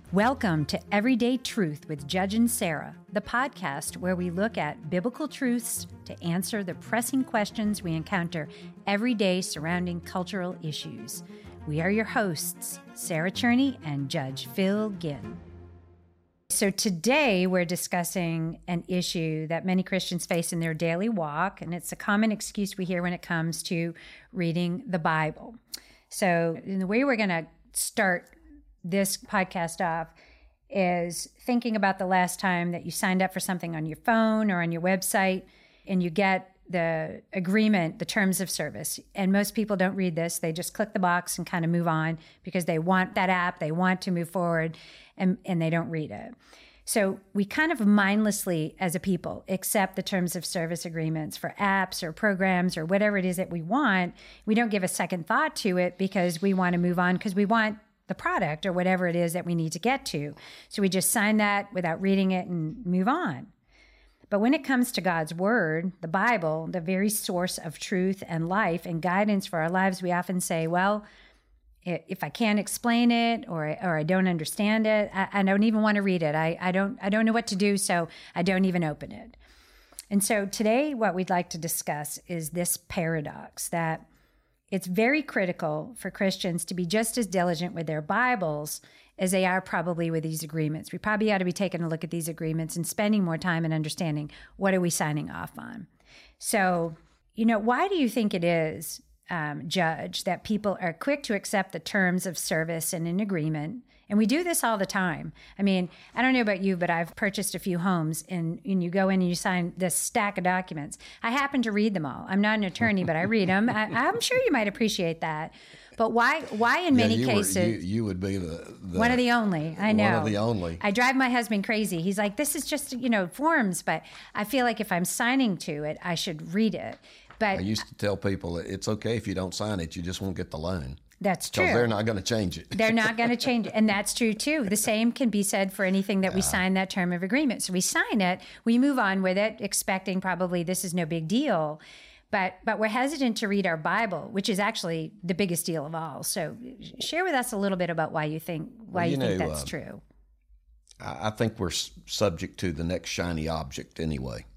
Welcome to Everyday Truth with Judge and Sarah, the podcast where we look at biblical truths to answer the pressing questions we encounter every day surrounding cultural issues. We are your hosts, Sarah Cherney and Judge Phil Ginn. So today we're discussing an issue that many Christians face in their daily walk, and it's a common excuse we hear when it comes to reading the Bible. So the way we're going to start this podcast off is thinking about the last time that you signed up for something on your phone or on your website and you get the agreement, the terms of service. And most people don't read this. They just click the box and kind of move on because they want that app, they want to move forward, and they don't read it. So we kind of mindlessly, as a people, accept the terms of service agreements for apps or programs or whatever it is that we want. We don't give a second thought to it because we want to move on because we want the product or whatever it is that we need to get to. So we just sign that without reading it and move on. But when it comes to God's word, the Bible, the very source of truth and life and guidance for our lives, we often say, well, if I can't explain it or I don't understand it, I don't even want to read it. I don't know what to do, so I don't even open it. And so today what we'd like to discuss is this paradox that it's very critical for Christians to be just as diligent with their Bibles as they are probably with these agreements. We probably ought to be taking a look at these agreements and spending more time and understanding what are we signing off on. So, why do you think it is, Judge, that people are quick to accept the terms of service in an agreement? And we do this all the time. I mean, I don't know about you, but I've purchased a few homes and you go in and you sign this stack of documents. I happen to read them all. I'm not an attorney, but I read them. I'm sure you might appreciate that. But why in many cases... You would be the... One of the only, I know. One of the only. I drive my husband crazy. He's like, this is just, forms, but I feel like if I'm signing to it, I should read it. But I used to tell people it's okay if you don't sign it, you just won't get the loan. That's true. Because they're not going to change it. They're not going to change it. And that's true, too. The same can be said for anything that we sign that term of agreement. So we sign it, we move on with it, expecting probably this is no big deal. But we're hesitant to read our Bible, which is actually the biggest deal of all. So share with us a little bit about why you think that's true. I think we're subject to the next shiny object anyway.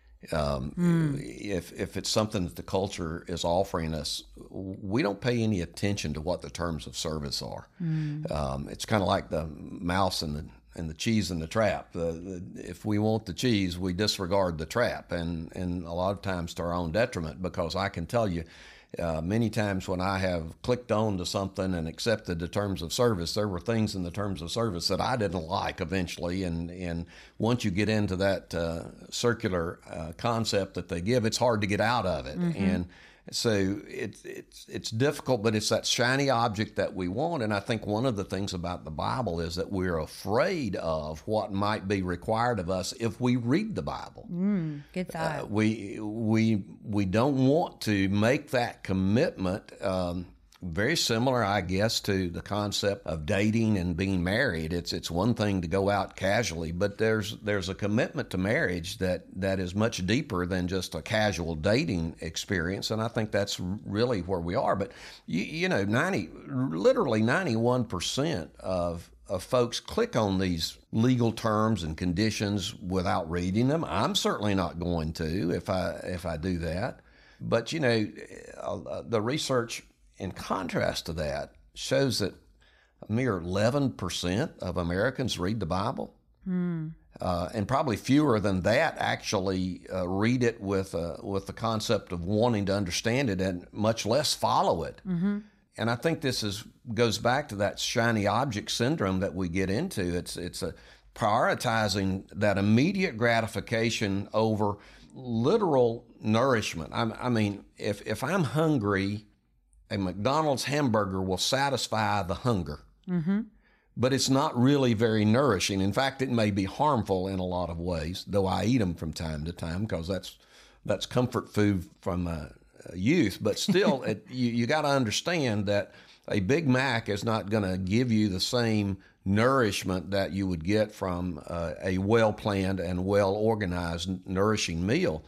If it's something that the culture is offering us, we don't pay any attention to what the terms of service are. It's kind of like the mouse and the cheese in the trap. If we want the cheese, we disregard the trap, and a lot of times to our own detriment, because I can tell you, many times when I have clicked on to something and accepted the terms of service, there were things in the terms of service that I didn't like eventually. And once you get into that circular concept that they give, it's hard to get out of it. Mm-hmm. And so it's difficult, but it's that shiny object that we want. And I think one of the things about the Bible is that we're afraid of what might be required of us if we read the Bible. Good thought. We don't want to make that commitment. Very similar, I guess, to the concept of dating and being married. It's one thing to go out casually, but there's a commitment to marriage that is much deeper than just a casual dating experience, and I think that's really where we are. But literally 91% of folks click on these legal terms and conditions without reading them. I'm certainly not going to if I do that. But the research, in contrast to that, shows that a mere 11% of Americans read the Bible, and probably fewer than that actually read it with the concept of wanting to understand it, and much less follow it. Mm-hmm. And I think this goes back to that shiny object syndrome that we get into. It's a prioritizing that immediate gratification over literal nourishment. I mean, if I'm hungry, a McDonald's hamburger will satisfy the hunger, but it's not really very nourishing. In fact, it may be harmful in a lot of ways, though I eat them from time to time because that's comfort food from youth. But still, you got to understand that a Big Mac is not going to give you the same nourishment that you would get from a well-planned and well-organized, nourishing meal.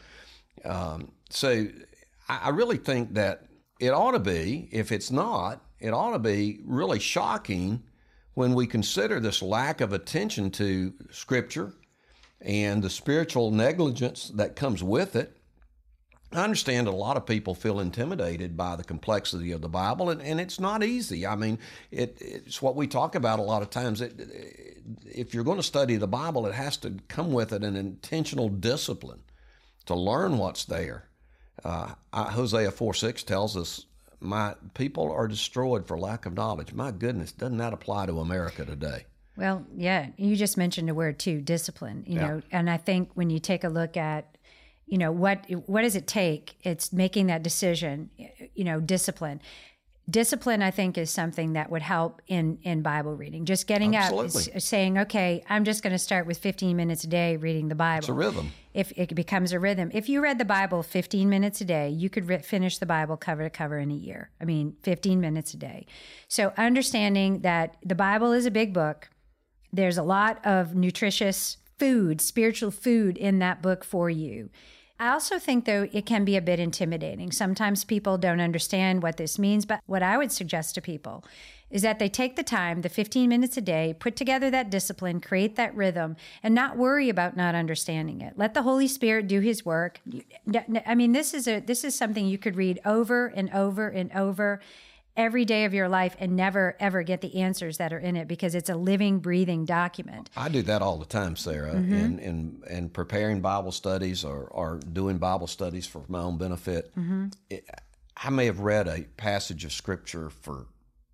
So I really think that it ought to be, if it's not, it ought to be really shocking when we consider this lack of attention to Scripture and the spiritual negligence that comes with it, I understand a lot of people feel intimidated by the complexity of the Bible, and it's not easy. I mean, it's what we talk about a lot of times. If you're going to study the Bible, it has to come with it an intentional discipline to learn what's there. Hosea 4:6 tells us, my people are destroyed for lack of knowledge. My goodness, doesn't that apply to America today? Well, yeah, you just mentioned a word too, discipline, you know, and I think when you take a look at, you know, what does it take? It's making that decision, you know, discipline. Discipline, I think, is something that would help in Bible reading. Just getting Absolutely. up, saying, okay, I'm just going to start with 15 minutes a day reading the Bible. It's a rhythm. If it becomes a rhythm. If you read the Bible 15 minutes a day, you could finish the Bible cover to cover in a year. I mean, 15 minutes a day. So understanding that the Bible is a big book, there's a lot of nutritious food, spiritual food in that book for you. I also think, though, it can be a bit intimidating. Sometimes people don't understand what this means, but what I would suggest to people is that they take the time, the 15 minutes a day, put together that discipline, create that rhythm, and not worry about not understanding it. Let the Holy Spirit do His work. I mean, this is something you could read over and over and over every day of your life and never, ever get the answers that are in it, because it's a living, breathing document. I do that all the time, Sarah, in preparing Bible studies or doing Bible studies for my own benefit. I may have read a passage of Scripture for,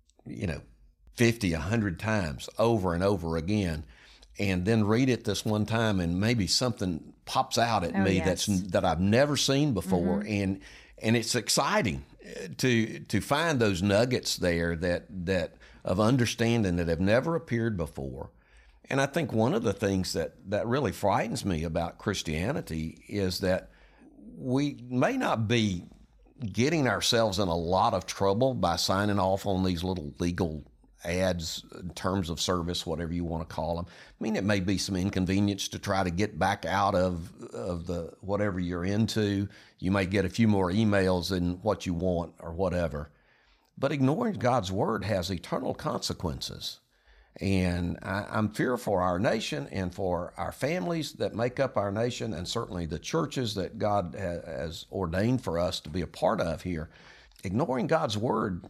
50, 100 times over and over again, and then read it this one time and maybe something pops out at me that I've never seen before, and it's exciting to find those nuggets there that of understanding that have never appeared before. And I think one of the things that really frightens me about Christianity is that we may not be getting ourselves in a lot of trouble by signing off on these little legal ads, terms of service, whatever you want to call them. I mean, it may be some inconvenience to try to get back out of the whatever you're into. You may get a few more emails than what you want or whatever. But ignoring God's word has eternal consequences. And I'm fearful for our nation and for our families that make up our nation, and certainly the churches that God has ordained for us to be a part of here. Ignoring God's word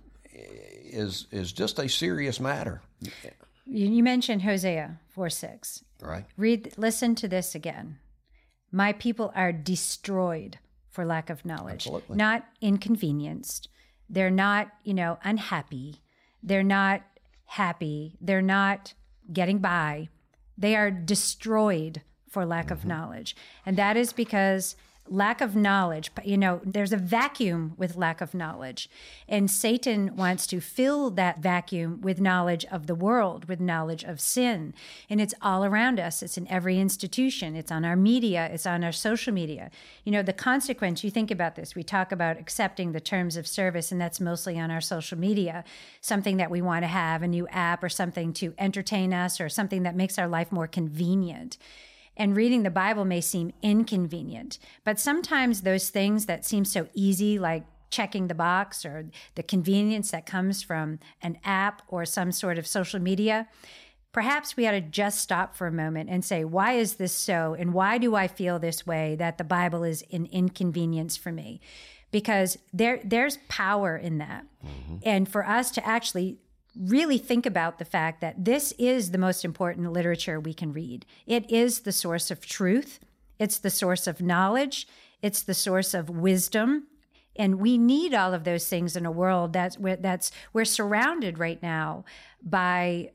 is just a serious matter. You mentioned Hosea 4:6. Right. Listen to this again. My people are destroyed for lack of knowledge. Absolutely. Not inconvenienced. They're not, unhappy. They're not happy. They're not getting by. They are destroyed for lack of knowledge. And that is because lack of knowledge, there's a vacuum with lack of knowledge. And Satan wants to fill that vacuum with knowledge of the world, with knowledge of sin. And it's all around us. It's in every institution. It's on our media. It's on our social media. The consequence, you think about this. We talk about accepting the terms of service, and that's mostly on our social media, something that we want to have, a new app or something to entertain us or something that makes our life more convenient. And reading the Bible may seem inconvenient, but sometimes those things that seem so easy, like checking the box or the convenience that comes from an app or some sort of social media, perhaps we ought to just stop for a moment and say, why is this so? And why do I feel this way, that the Bible is an inconvenience for me? Because there's power in that. And for us to actually really think about the fact that this is the most important literature we can read. It is the source of truth. It's the source of knowledge. It's the source of wisdom. And we need all of those things in a world we're surrounded right now by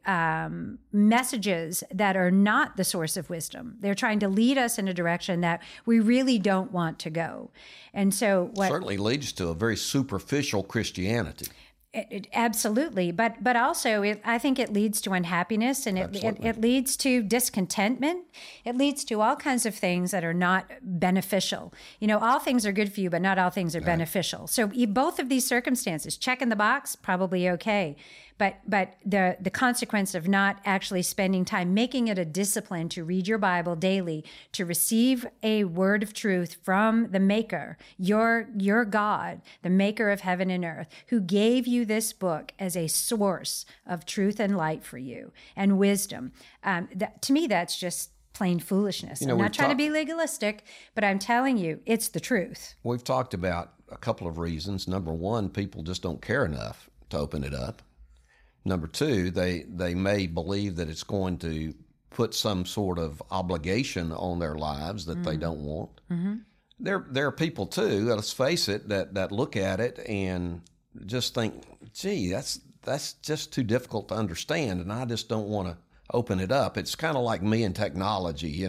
messages that are not the source of wisdom. They're trying to lead us in a direction that we really don't want to go. And so what certainly leads to a very superficial Christianity. Absolutely, but also I think it leads to unhappiness, and it leads to discontentment. It leads to all kinds of things that are not beneficial. All things are good for you, but not all things are beneficial. So both of these circumstances, checking the box, probably okay, But the consequence of not actually spending time, making it a discipline to read your Bible daily, to receive a word of truth from the Maker, your God, the Maker of heaven and earth, who gave you this book as a source of truth and light for you and wisdom. To me, that's just plain foolishness. I'm not trying to be legalistic, but I'm telling you, it's the truth. We've talked about a couple of reasons. Number one, people just don't care enough to open it up. Number two, they may believe that it's going to put some sort of obligation on their lives that they don't want. Mm-hmm. There are people too, let's face it, that look at it and just think, gee, that's just too difficult to understand, and I just don't want to open it up. It's kind of like me and technology.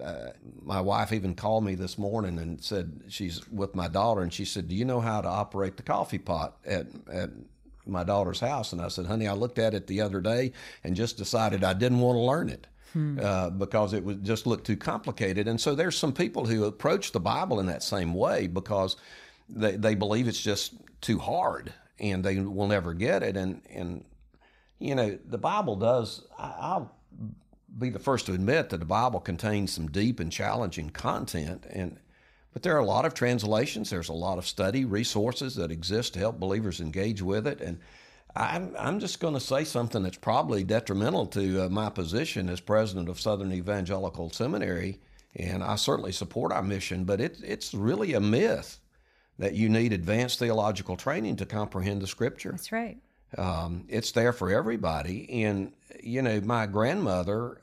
My wife even called me this morning and said she's with my daughter, and she said, do you know how to operate the coffee pot at my daughter's house? And I said, honey, I looked at it the other day and just decided I didn't want to learn it because it would just look too complicated. And so there's some people who approach the Bible in that same way because they believe it's just too hard and they will never get it. And the Bible does, I'll be the first to admit that the Bible contains some deep and challenging content, but there are a lot of translations. There's a lot of study resources that exist to help believers engage with it. And I'm just going to say something that's probably detrimental to my position as president of Southern Evangelical Seminary, and I certainly support our mission, but it's really a myth that you need advanced theological training to comprehend the Scripture. That's right. It's there for everybody. And, my grandmother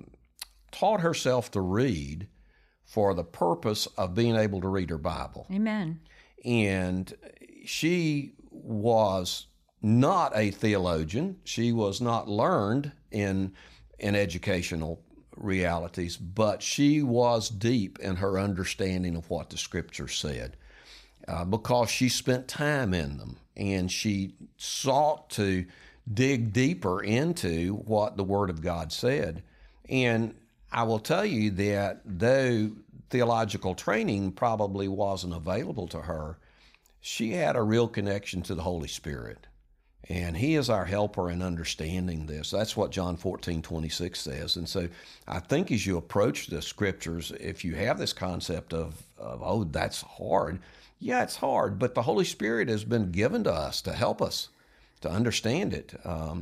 taught herself to read for the purpose of being able to read her Bible. Amen. And she was not a theologian. She was not learned in educational realities, but she was deep in her understanding of what the Scripture said because she spent time in them. And she sought to dig deeper into what the Word of God said. And I will tell you that though theological training probably wasn't available to her, she had a real connection to the Holy Spirit. And He is our helper in understanding this. That's what John 14:26 says. And so I think as you approach the Scriptures, if you have this concept of oh, that's hard, yeah, it's hard, but the Holy Spirit has been given to us to help us to understand it.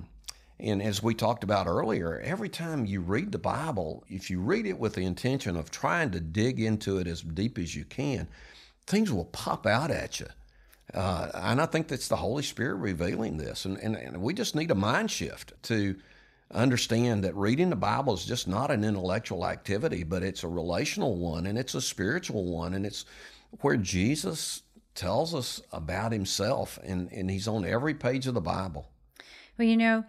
And as we talked about earlier, every time you read the Bible, if you read it with the intention of trying to dig into it as deep as you can, things will pop out at you. And I think that's the Holy Spirit revealing this. And we just need a mind shift to understand that reading the Bible is just not an intellectual activity, but it's a relational one, and it's a spiritual one, and it's where Jesus tells us about Himself, and He's on every page of the Bible. Well,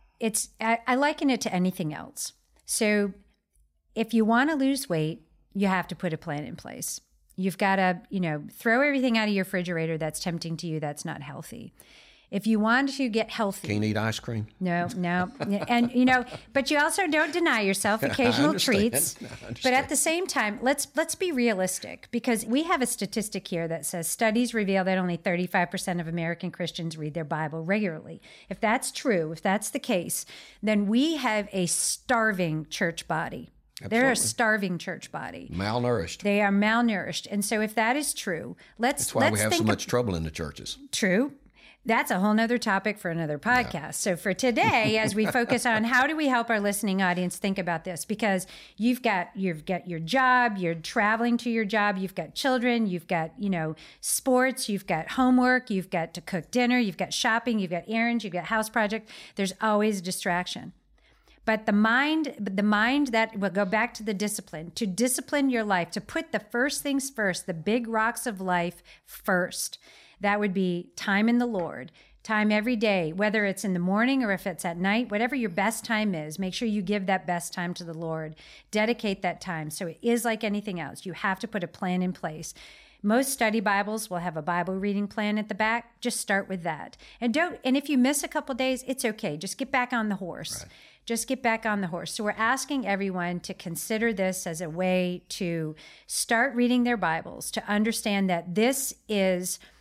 I liken it to anything else. So if you want to lose weight, you have to put a plan in place. You've got to, throw everything out of your refrigerator that's tempting to you, that's not healthy. If you want to get healthy. Can't eat ice cream? No. And, but you also don't deny yourself occasional treats. But at the same time, let's be realistic, because we have a statistic here that says studies reveal that only 35% of American Christians read their Bible regularly. If that's true, if that's the case, then we have a starving church body. Absolutely. They're a starving church body. Malnourished. They are malnourished. And so if that is true, that's why we have so much trouble in the churches. True. That's a whole nother topic for another podcast. Yeah. So for today, as we focus on how do we help our listening audience think about this, because you've got your job, you're traveling to your job, you've got children, you've got, sports, you've got homework, you've got to cook dinner, you've got shopping, you've got errands, you've got house projects. There's always a distraction. But the mind that will go back to the discipline, to discipline your life, to put the first things first, the big rocks of life first. That would be time in the Lord, time every day, whether it's in the morning or if it's at night, whatever your best time is, make sure you give that best time to the Lord. Dedicate that time. So it is like anything else. You have to put a plan in place. Most study Bibles will have a Bible reading plan at the back. Just start with that. And if you miss a couple days, it's okay. Just get back on the horse. Right. Just get back on the horse. So we're asking everyone to consider this as a way to start reading their Bibles, to understand that this is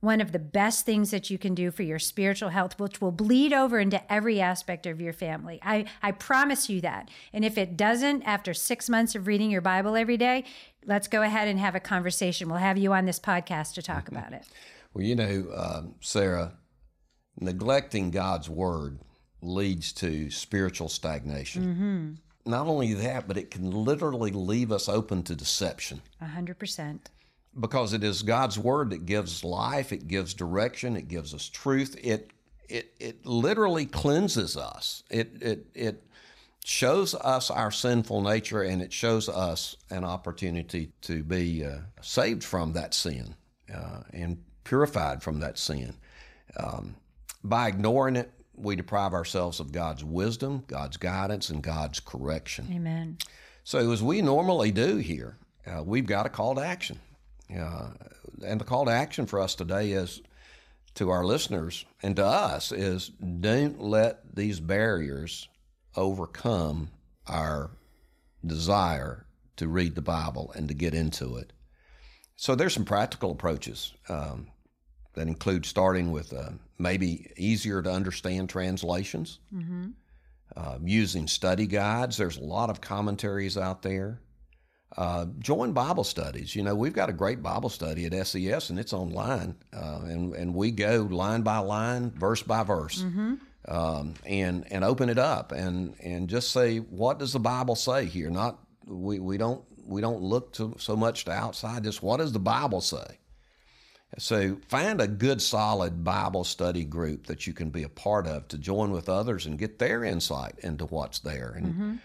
one of the best things that you can do for your spiritual health, which will bleed over into every aspect of your family. I promise you that. And if it doesn't, after 6 months of reading your Bible every day, let's go ahead and have a conversation. We'll have you on this podcast to talk about it. Well, Sarah, neglecting God's word leads to spiritual stagnation. Mm-hmm. Not only that, but it can literally leave us open to deception. 100%. Because it is God's word that gives life, it gives direction, it gives us truth. It literally cleanses us. It shows us our sinful nature, and it shows us an opportunity to be saved from that sin and purified from that sin. By ignoring it, we deprive ourselves of God's wisdom, God's guidance, and God's correction. Amen. So as we normally do here, we've got a call to action. And the call to action for us today is, to our listeners and to us, is don't let these barriers overcome our desire to read the Bible and to get into it. So there's some practical approaches that include starting with maybe easier to understand translations, using study guides. There's a lot of commentaries out there. Join Bible studies. We've got a great Bible study at SES, and it's online, and we go line by line, verse by verse, and open it up and just say, what does the Bible say here? Not we don't look so much to outside. Just what does the Bible say? So find a good, solid Bible study group that you can be a part of to join with others and get their insight into what's there. And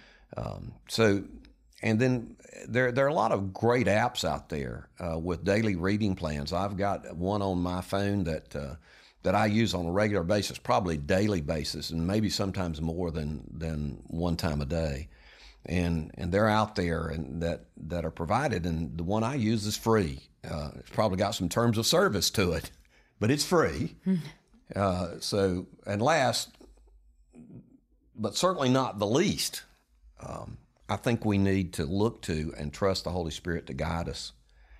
And then there are a lot of great apps out there with daily reading plans. I've got one on my phone that I use on a regular basis, probably daily basis, and maybe sometimes more than one time a day. And they're out there and that are provided. And the one I use is free. It's probably got some terms of service to it, but it's free. And last, but certainly not the least, I think we need to look to and trust the Holy Spirit to guide us.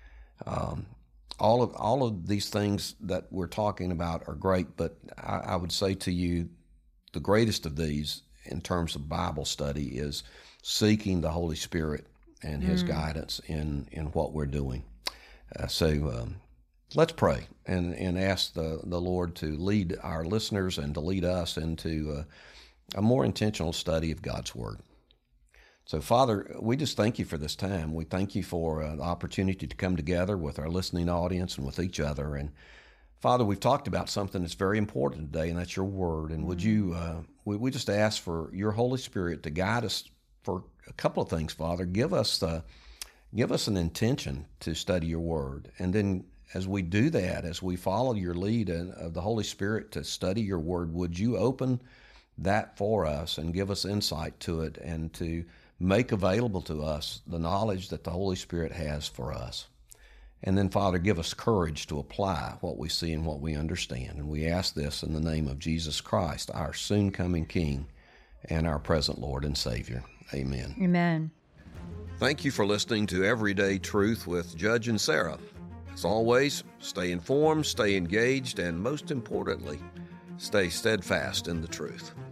All of these things that we're talking about are great, but I would say to you, the greatest of these in terms of Bible study is seeking the Holy Spirit and His guidance in what we're doing. So let's pray and ask the Lord to lead our listeners and to lead us into a more intentional study of God's Word. So, Father, we just thank you for this time. We thank you for the opportunity to come together with our listening audience and with each other. And, Father, we've talked about something that's very important today, and that's your Word. And would you, we just ask for your Holy Spirit to guide us for a couple of things, Father. Give us an intention to study your Word. And then as we do that, as we follow your lead of the Holy Spirit to study your Word, would you open that for us and give us insight to it and to make available to us the knowledge that the Holy Spirit has for us. And then, Father, give us courage to apply what we see and what we understand. And we ask this in the name of Jesus Christ, our soon-coming King and our present Lord and Savior. Amen. Amen. Thank you for listening to Everyday Truth with Judge and Sarah. As always, stay informed, stay engaged, and most importantly, stay steadfast in the truth.